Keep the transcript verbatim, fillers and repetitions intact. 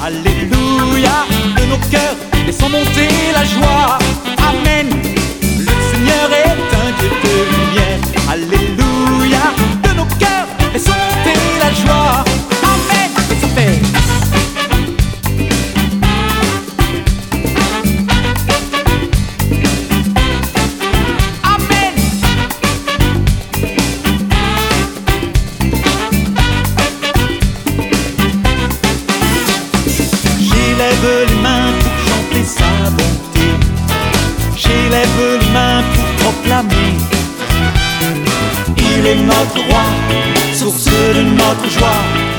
Alléluia, de nos cœurs, laissons monter la joie. Amen, le Seigneur est un Dieu de lumière. Alléluia, de nos cœurs, laissons monter la joie. Amen, et ça fait. J'élève les mains pour chanter sa bonté. J'élève les mains pour proclamer. Il est notre roi, source de notre joie.